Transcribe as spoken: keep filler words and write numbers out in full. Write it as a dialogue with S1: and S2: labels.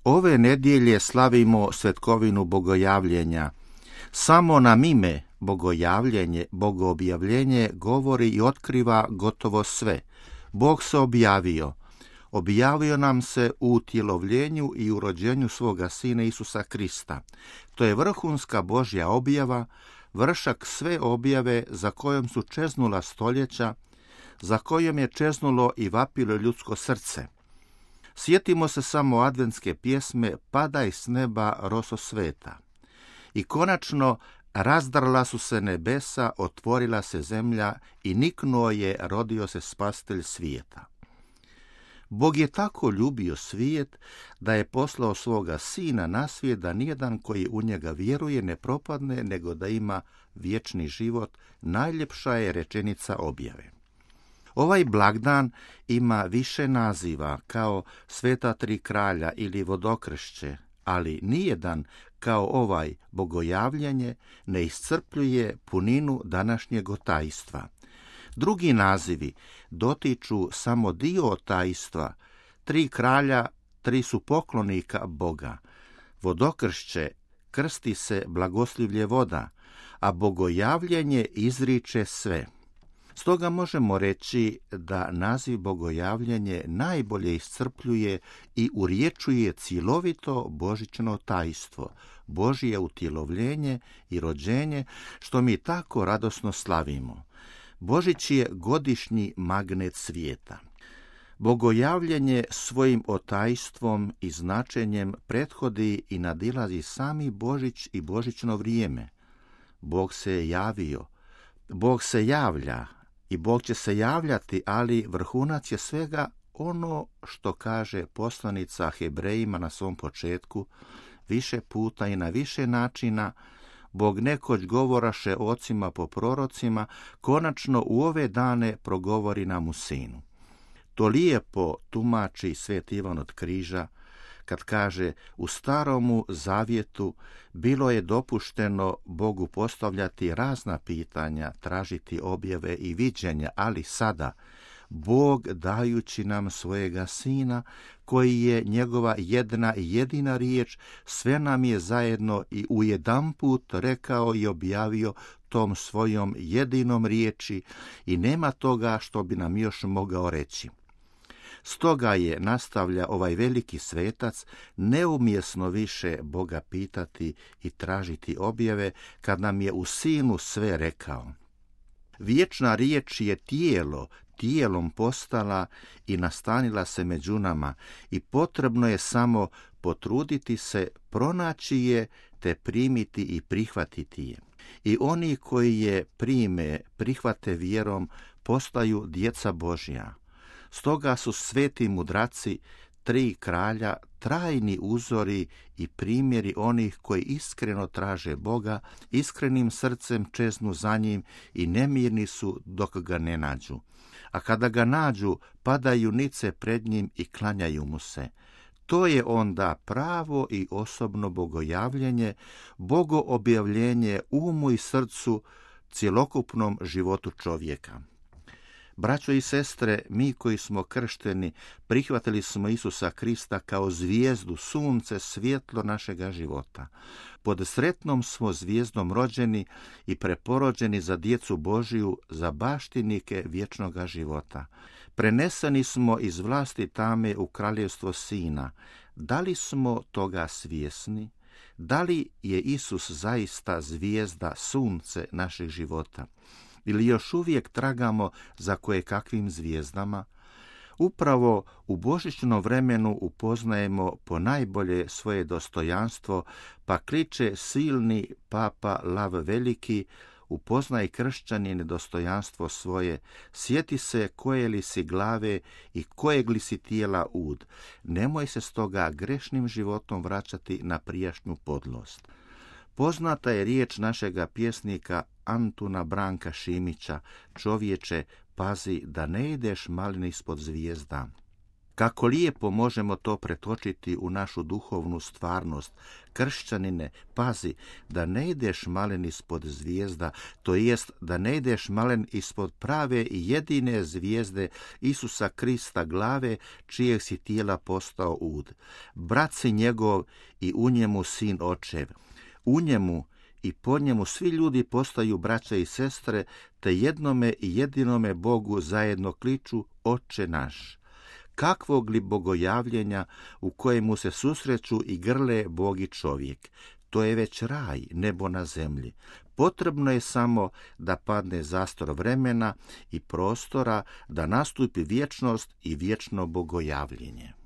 S1: Ove nedjelje slavimo svetkovinu bogojavljenja. Samo nam ime bogojavljenje, bogoobjavljenje govori i otkriva gotovo sve. Bog se objavio. Objavio nam se u utjelovljenju i u rođenju svoga Sina Isusa Krista. To je vrhunska Božja objava, vršak sve objave za kojom su čeznula stoljeća, za kojom je čeznulo i vapilo ljudsko srce. Sjetimo se samo adventske pjesme Padaj s neba roso sveta. I konačno razdrala su se nebesa, otvorila se zemlja i niknuo je, rodio se spasitelj svijeta. Bog je tako ljubio svijet da je poslao svoga Sina na svijet da nijedan koji u njega vjeruje ne propadne, nego da ima vječni život. Najljepša je rečenica objave. Ovaj blagdan ima više naziva, kao Sveta tri kralja ili Vodokršće, ali nijedan kao ovaj bogojavljanje ne iscrpljuje puninu današnjeg otajstva. Drugi nazivi dotiču samo dio tajstva. Tri kralja, tri su poklonika Boga. Vodokršće krsti se blagoslivlje voda, a bogojavljenje izriče sve. Stoga možemo reći da naziv bogojavljenje najbolje iscrpljuje i urječuje cjelovito božićno tajstvo, Božje utjelovljenje i rođenje, što mi tako radosno slavimo. Božić je godišnji magnet svijeta. Bogojavljenje svojim otajstvom i značenjem prethodi i nadilazi sami Božić i božićno vrijeme. Bog se je javio, Bog se javlja i Bog će se javljati, ali vrhunac je svega ono što kaže poslanica Hebrejima na svom početku, više puta i na više načina. Bog nekoć govoraše ocima po prorocima, konačno u ove dane progovori nam u Sinu. To lijepo tumači Sveti Ivan od Križa, kad kaže: u staromu zavjetu bilo je dopušteno Bogu postavljati razna pitanja, tražiti objave i viđenja, ali sada Bog, dajući nam svojega Sina, koji je njegova jedna i jedina riječ, sve nam je zajedno i ujedanput rekao i objavio tom svojom jedinom riječi i nema toga što bi nam još mogao reći. Stoga je, nastavlja ovaj veliki svetac, neumjesno više Boga pitati i tražiti objave kad nam je u Sinu sve rekao. Vječna riječ je tijelo, tijelom postala i nastanila se među nama i potrebno je samo potruditi se, pronaći je, te primiti i prihvatiti je. I oni koji je prime, prihvate vjerom, postaju djeca Božja. Stoga su sveti mudraci, tri kralja, trajni uzori i primjeri onih koji iskreno traže Boga, iskrenim srcem čeznu za njim i nemirni su dok ga ne nađu. A kada ga nađu, padaju nice pred njim i klanjaju mu se. To je onda pravo i osobno bogojavljenje, bogoobjavljenje umu i srcu, cjelokupnom životu čovjeka. Braćo i sestre, mi koji smo kršteni, prihvatili smo Isusa Krista kao zvijezdu, sunce, svjetlo našega života. Pod sretnom smo zvijezdom rođeni i preporođeni za djecu Božiju, za baštinike vječnoga života. Preneseni smo iz vlasti tame u kraljevstvo Sina. Da li smo toga svjesni? Da li je Isus zaista zvijezda, sunce našeg života? Ili još uvijek tragamo za koje kakvim zvijezdama? Upravo u božićnom vremenu upoznajemo ponajbolje svoje dostojanstvo, pa kliče silni papa Lav Veliki: upoznaj kršćanine dostojanstvo svoje, sjeti se koje li si glave i kojeg li si tijela ud. Nemoj se stoga grešnim životom vraćati na prijašnju podlost. Poznata je riječ našega pjesnika Antuna Branka Šimića: čovječe, pazi da ne ideš malin ispod zvijezda. Kako lijepo možemo to pretočiti u našu duhovnu stvarnost. Kršćanine, pazi da ne ideš malen ispod zvijezda, to jest da ne ideš malen ispod prave i jedine zvijezde Isusa Krista glave, čijeg si tijela postao ud. Brat si njegov i u njemu sin očev. U njemu i po njemu svi ljudi postaju braća i sestre, te jednome i jedinome Bogu zajedno kliču Oče naš. Kakvog li bogojavljenja u kojemu se susreću i grle Bog i čovjek. To je već raj, nebo na zemlji. Potrebno je samo da padne zastor vremena i prostora, da nastupi vječnost i vječno bogojavljenje.